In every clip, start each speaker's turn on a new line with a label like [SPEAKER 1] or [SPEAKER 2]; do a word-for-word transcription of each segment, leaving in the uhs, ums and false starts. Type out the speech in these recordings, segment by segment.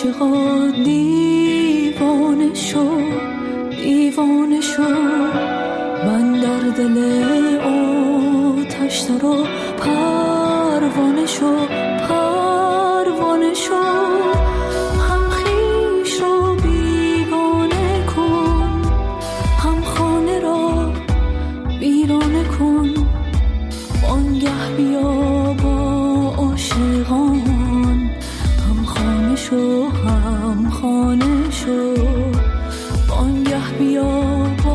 [SPEAKER 1] عاشقا دیوانه شو دیوانه شو، من در دل آتش درا پروانه شو پروانه شو، هم خویش را بیگانه کن، هم خانه را ویرانه کن، وانگه بیا با عاشقان، هم خانه شو هم خانه شو، وانگه بیا با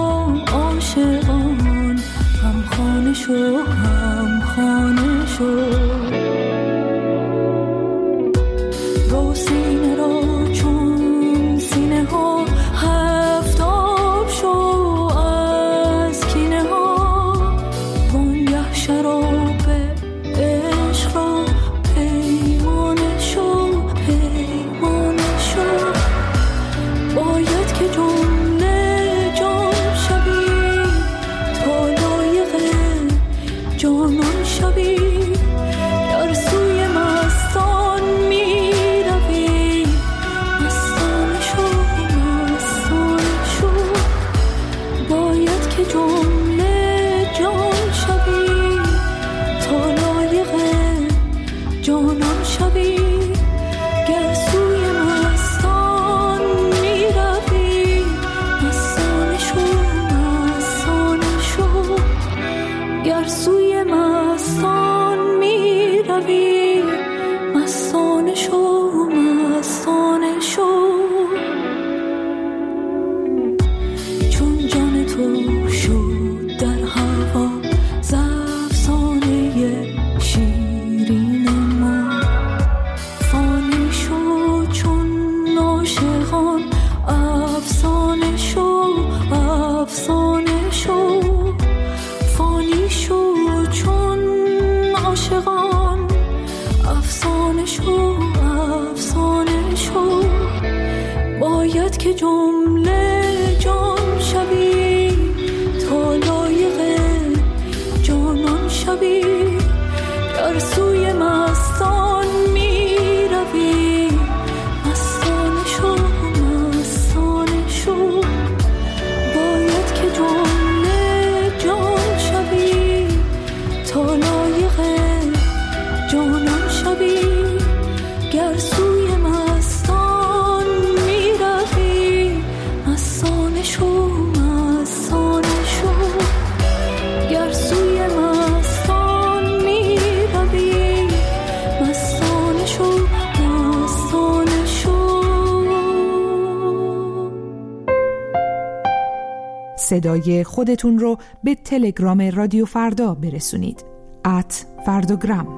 [SPEAKER 1] عاشقان، هم خانه شو هم خانه شو. رو سینه را چون سینه ها هفتاب شو از کینه ها، وانگه شراب عشق را پیمانه شو پیمانه شو، باید که جمله جان شوی تا لایق جانان شوی، در سوی مستان می روی، مستانه شو مستانه شو، باید که جمله جان شوی تا لایق جانان شوی، گر سوی مستان می روی، مستانه شو مستانه شو، گر سوی مستان می روی، مستانه شو مستانه شو. چون جان تو شد در هوا ز افسانه شیرین ما، فانی شو چون عاشقان، افسانه شو افسانه شو، فانی شو چون عاشقان، افسانه شو افسانه شو، باید که جمله جان شوی تا لایق جانان شوی، در سوی مستان می روی، مستانه شو مستانه شو، باید که جمله جان شوی تا لایق جانان شوی، گر سوی مستان می روی، مستانه شو مستانه شو، گر سوی مستان می روی، مستانه شو مستانه شو.
[SPEAKER 2] صدای خودتون رو به تلگرام رادیو فردا برسونید. ات فردوگرام.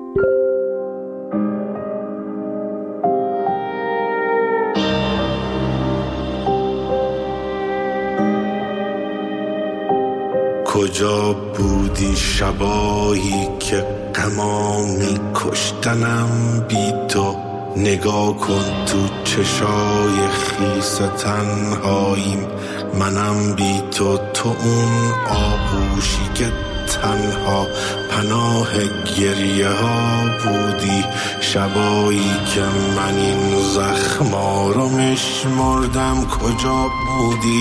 [SPEAKER 3] کجا بودی شبایی که غمامی کشتنم بی تو، نگاه کن تو چشای خیس تنهاییم، منم بی تو، تو اون آغوشی که تنها پناه گریه ها بودی، شبایی که من این زخما رو میشمردم، کجا بودی؟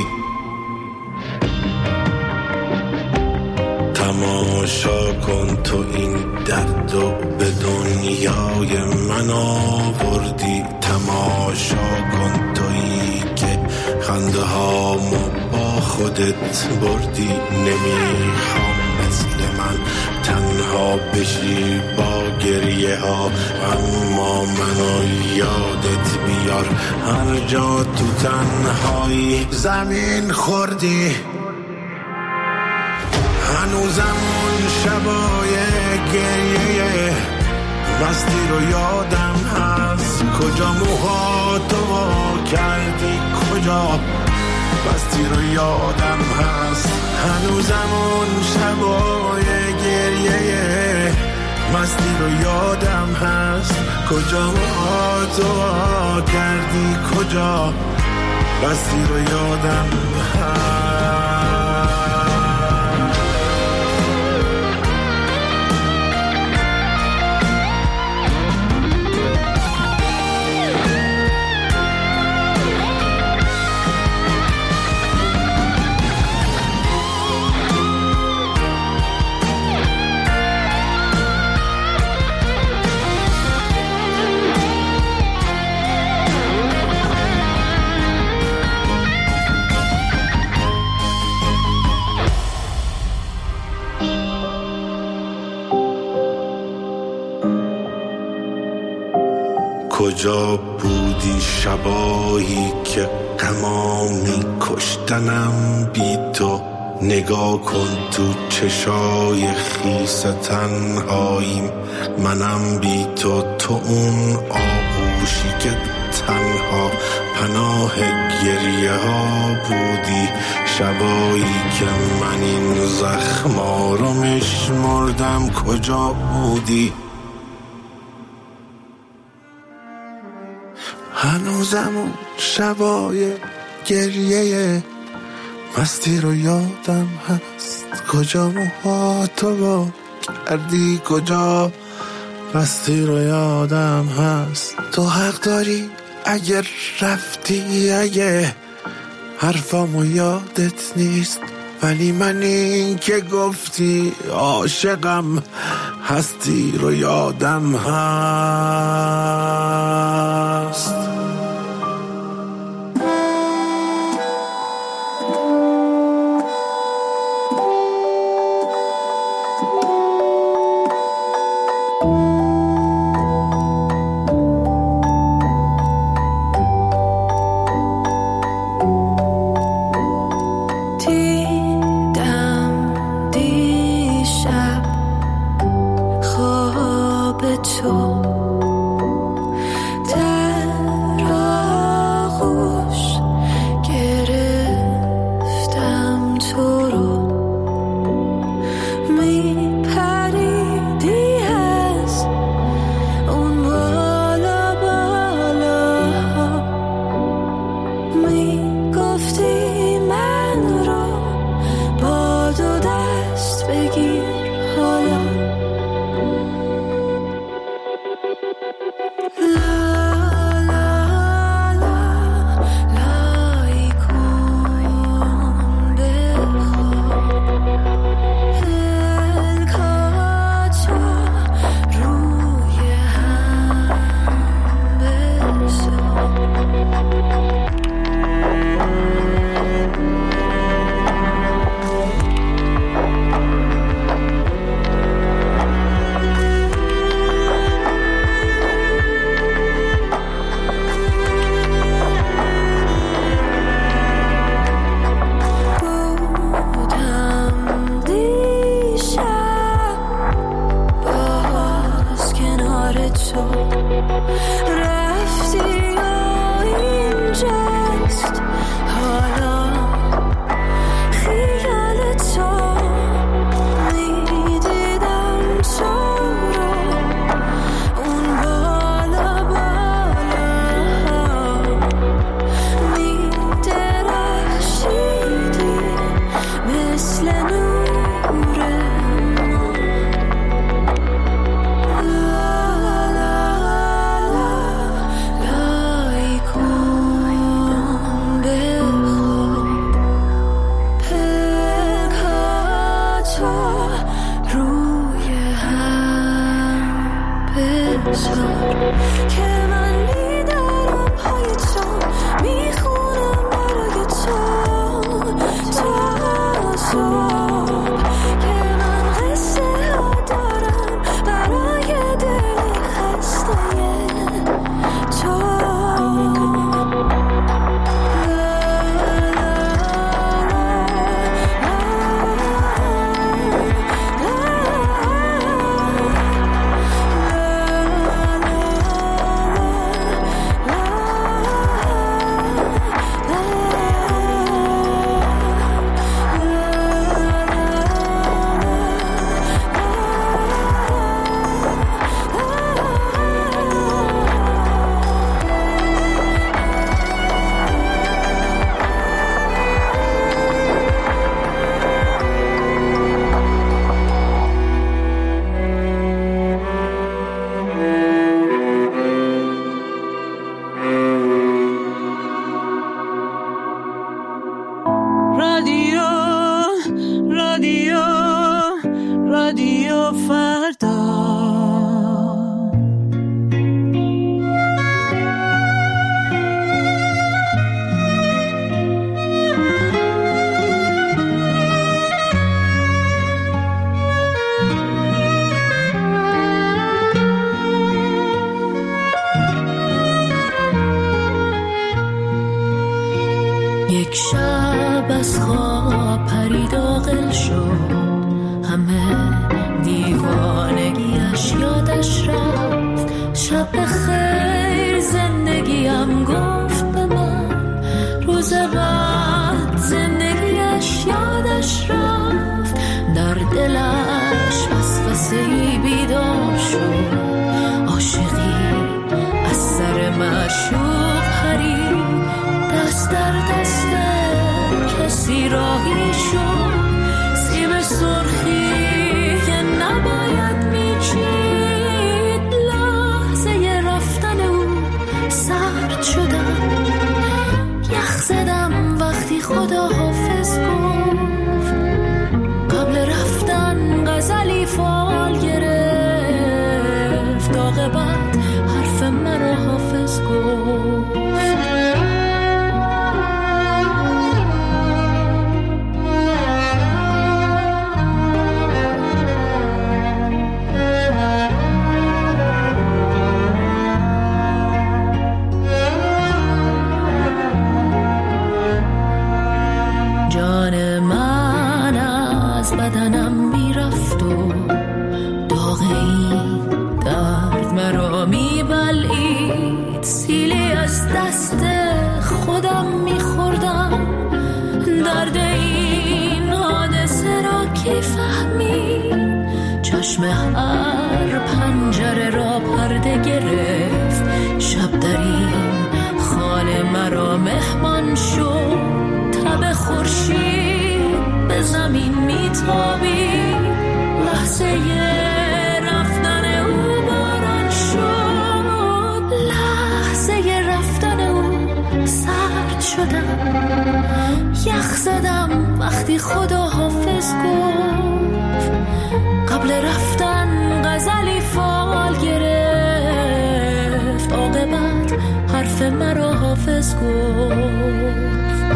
[SPEAKER 3] تماشا کن تو این دردو به دنیای من آوردی، تماشا کن تویی که خنده هامو با خودت بردی، نمیخوام مثل من تنها بشی با گریه ها، اما منو یادت بیار هر جا تو تنهایی زمین خوردی. هنوزم اون شبای گریه مستی رو یادم هست، کجا موهاتو وا کردی، کجا مستی رو یادم هست، هنوزم اون شبای گریه مستی رو یادم هست، کجا موهاتو وا کردی، کجا مستی رو یادم هست. کجا بودی شبایی که غما می کشتنم بی تو؟ نگاه کن تو چشای خیس تنهاییم، منم بی تو، تو اون آغوشی که تنها پناه گریه ها بودی، شبایی که من این زخما رو میشمردم کجا بودی؟ هنوزم اون شبای گریه مستی رو یادم هست، کجا موهاتو با کردی، کجا مستی رو یادم هست. تو حق داری اگر رفتی، اگه حرفامو یادت نیست، ولی من این که گفتی عاشقم هستی رو یادم هست.
[SPEAKER 1] یک شب از خواب پرید عاقل شد، همه دیوانگیش یادش رفت. شب خیر زندگیم گفت به من، روز بعد زندگیش یادش رفت. در دلش وسوسه‌ای بیدار شد، عاشقی از سر معشوق پرید. دست در دست کسی راهی شد، سیب سرخی که نباید میچید. لحظه رفتن او سرد شدم، یخ زدم وقتی خدا حافظ گفت. قبل رفتن غزلی فال گرفت، عاقبت حرف مرا حافظ گفت. جان من از بدنم میرفت و داغ این درد مرا میبلعید. سیلی از دست خودم میخوردم، درد این حادثه را کی فهمید. چشم هر پنجره را پرده گرفت، شب در این خانه مرا مهمان شد. تب خورشید به زمین میتابید، لحظه رفتن او باران شد. لحظه رفتن او سرد شدم، یخ زدم وقتی خدا حافظ گفت. قبل رفتن غزلی فال گرفت، عاقبت حرف مرا حافظ گفت.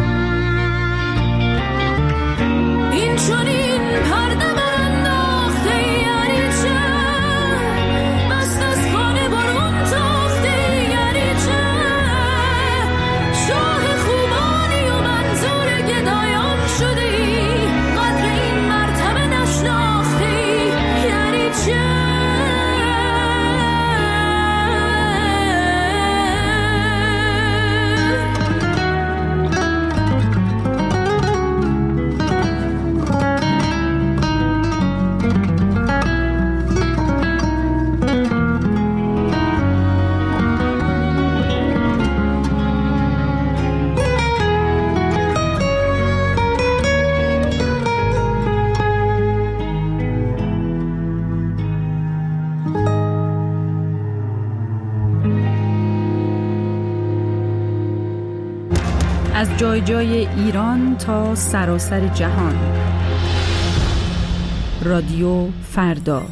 [SPEAKER 1] این چون این پرده برانداخته یعنی چه؟ بست از خانه برون تاخته یعنی چه؟ شاه خوبانی و منظور گدایان شده، قدر این مرتبه نشناخته یعنی چه؟
[SPEAKER 4] از جای جای ایران تا سراسر جهان. رادیو فردا.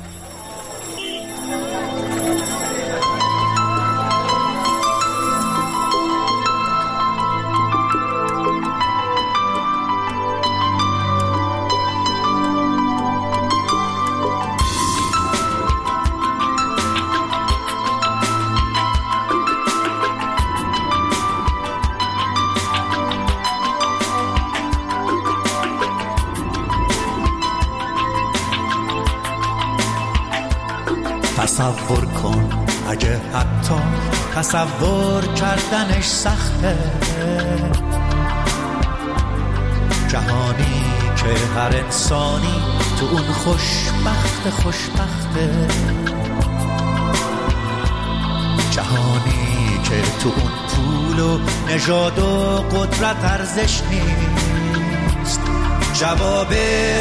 [SPEAKER 5] تصور کن اگه حتی تصور کردنش سخته، جهانی که هر انسانی تو اون خوشبخت خوشبخته، جهانی که تو اون پول و نژاد و قدرت ارزش نیست، جواب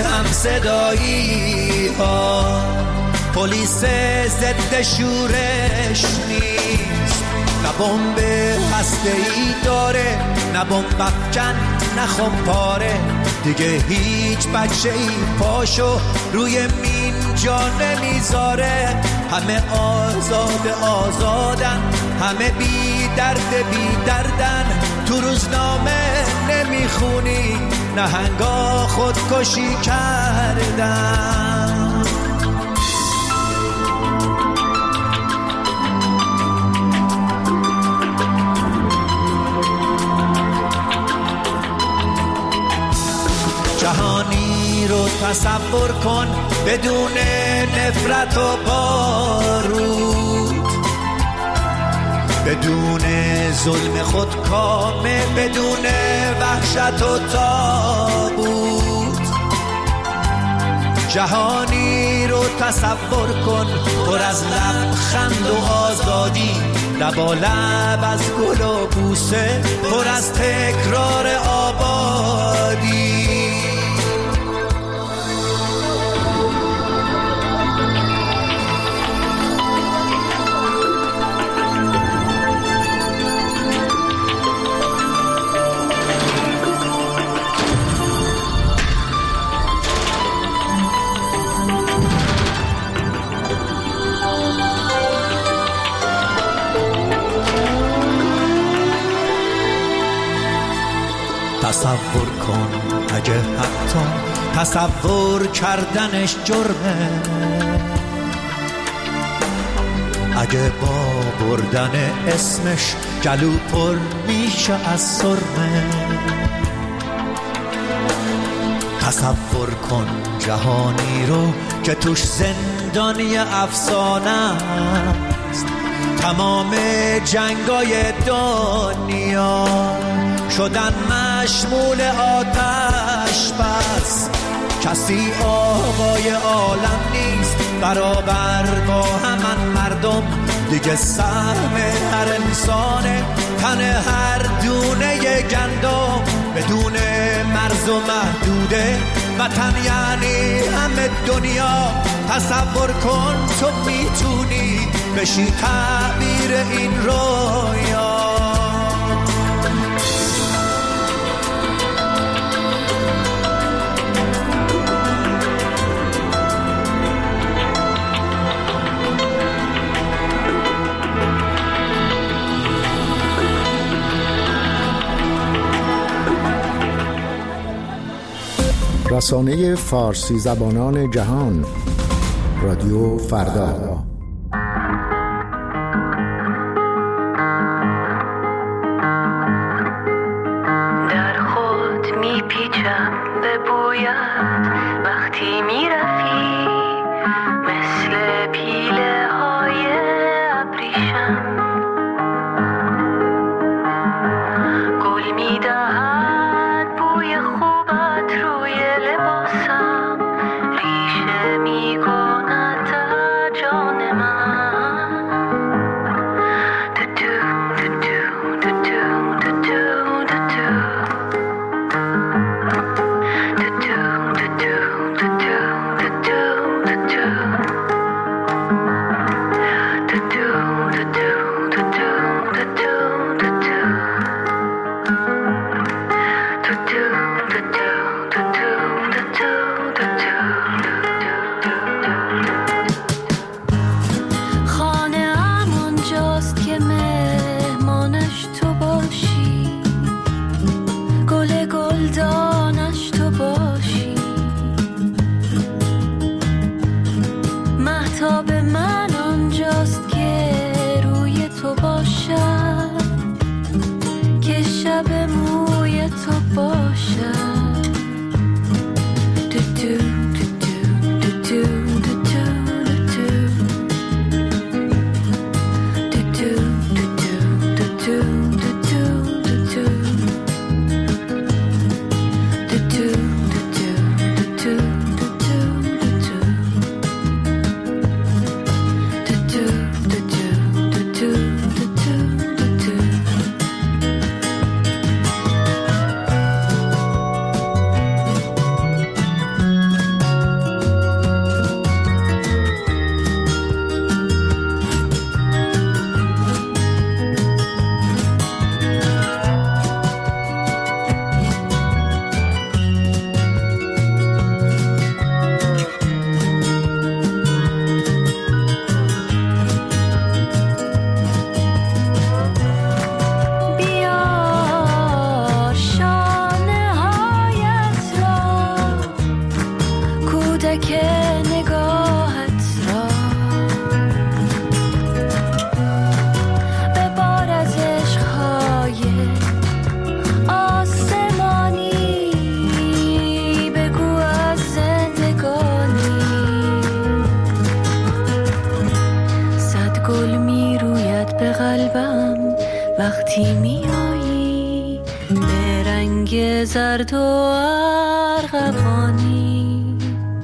[SPEAKER 5] همصدایی ها پلیس ضد شورش نیست. نه بمب هسته‌ای داره، نه بمب افکن، نه خمپاره. دیگه هیچ بچه‌ای پاشو روی مین جا نمیذاره. همه آزاد آزادن، همه بی درد بی دردن. تو روزنامه نمیخونی نهنگا خودکشی کردن. تصور کن بدون نفرت و بارود، بدون ظلم خودکامه، بدون وحشت و تابوت. جهانی رو تصور کن پر از لبخند و آزادی، لبالب از گل و بوسه، پر از تکرار آبادی. تصور کن اگه حتی تصور کردنش جرمه، اگه با بردن اسمش گلو پر میشه از سرمه. تصور کن جهانی رو که توش زندانی افسانه است، تمام جنگای دنیا شدن مشمول آتش بس. کسی آقای عالم نیست برابر با همان مردم، دیگه سهم هر انسانه تن هر دونه گندم. بدون مرز و محدوده وطن یعنی همه دنیا. تصور کن تو میتونی بشی تعبیر این رویا.
[SPEAKER 6] رسانه فارسی زبانان جهان، رادیو فردا.
[SPEAKER 1] در خود میپیچم به بویت وقتی میرفی، مثل پیله های ابریشم گل میدهد بوی خوبت روی لباسم، ریشه میکند در جان من. دو دو دو دو دو دو دو دو دو دو دو دو گل می روید به قلبم وقتی می آیی، به رنگ زرد و ارغوانی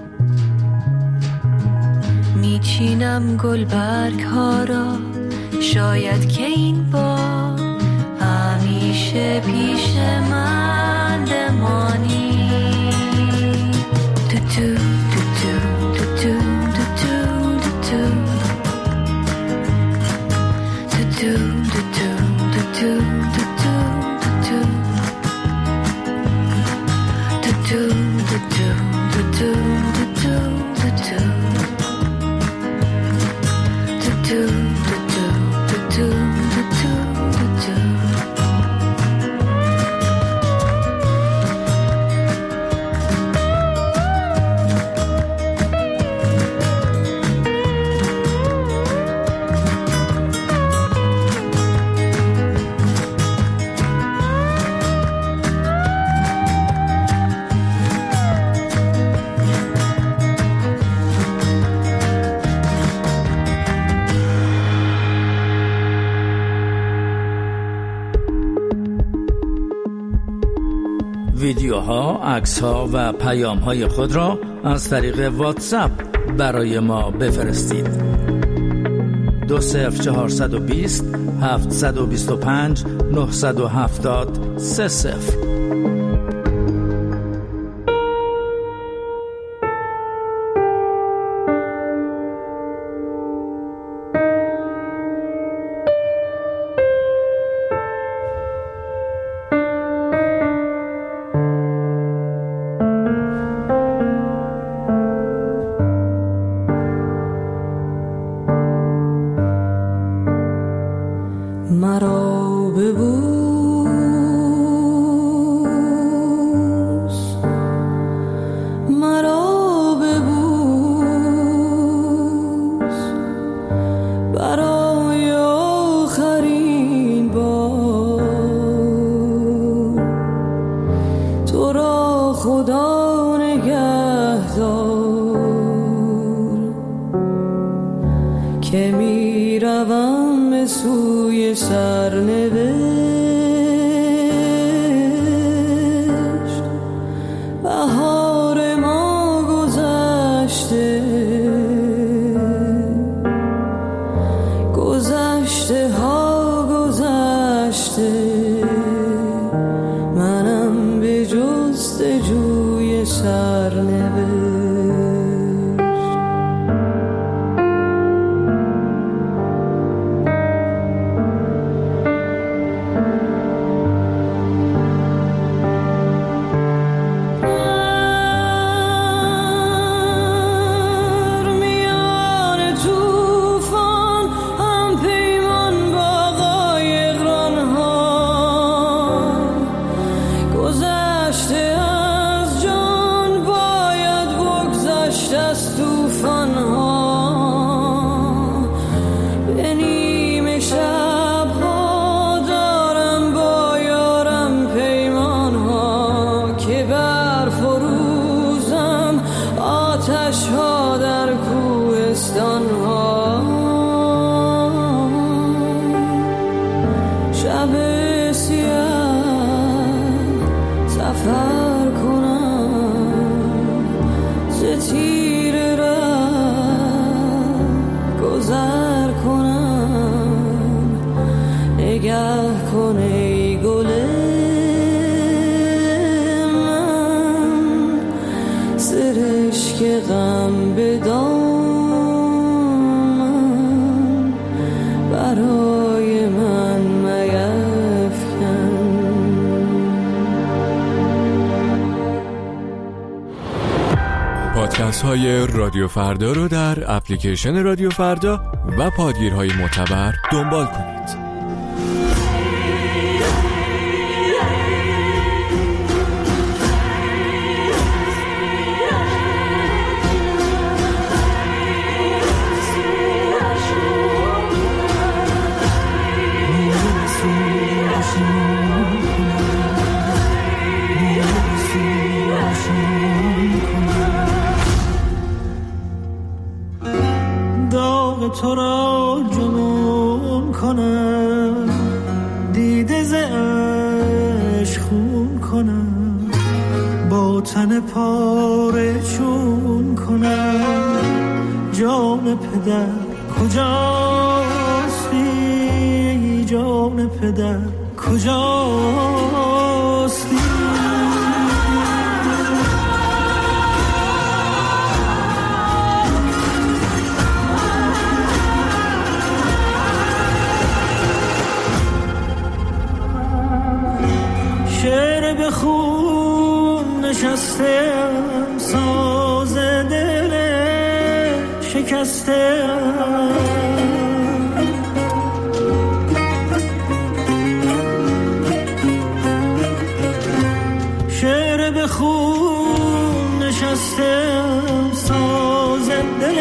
[SPEAKER 1] می چینم گل برگ ها را، شاید که این بار همیشه پیش من بمانی. تو تو تو تو تو تو تو تو
[SPEAKER 7] ویدیوها، عکس‌ها و پیام‌های خود را از طریق واتساپ برای ما بفرستید. دو صفر چهارصد و بیست هفتصد و بیست و پنج نهصد و هفتاد سه صفر.
[SPEAKER 1] مرا ببوس، مرا ببوس، برای آخرین بار. تو را خدا نگهدار که می روم به سوی سرنوشت. بهار ما گذشته، گذشته ها گذشته، منم به جستجوی سرنوشت. غم به دامن برای من میفکن.
[SPEAKER 8] پادکست های رادیو فردا رو در اپلیکیشن رادیو فردا و پادگیرهای معتبر دنبال کنید.
[SPEAKER 5] تو را جنون
[SPEAKER 9] پدر کجاستی، جان پدر کجاستی. شعر به خون نشستم، ساز دل شکستم. شعر به خون نشستم، ساز دل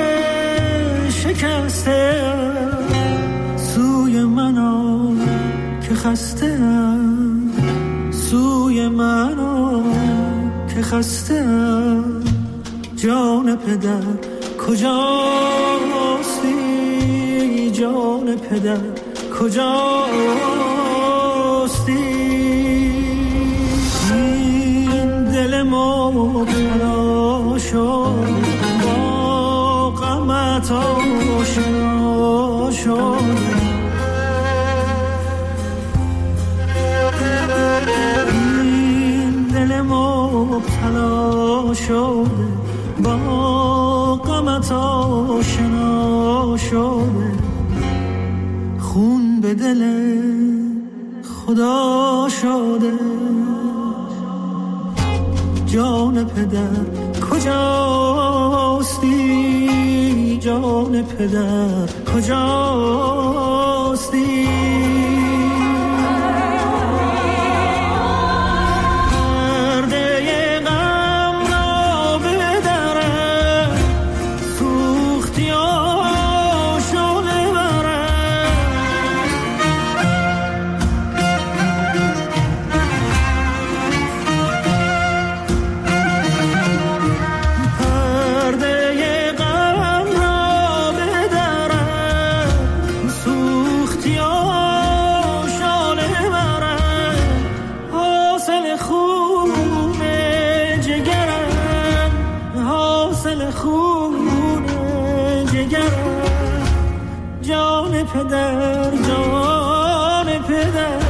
[SPEAKER 9] شکستم. سوی منو که خستم، سوی منو که خستم. جان پدر کجاستی، جان پدر کجاستی. این دل مبتلا شد، با غمت آشنا شد. مبتلا شده، با غمت آشنا شده. خون به دل خدا شده. جان پدر کجاستی، جان پدر کجاستی. پدر، جان پدر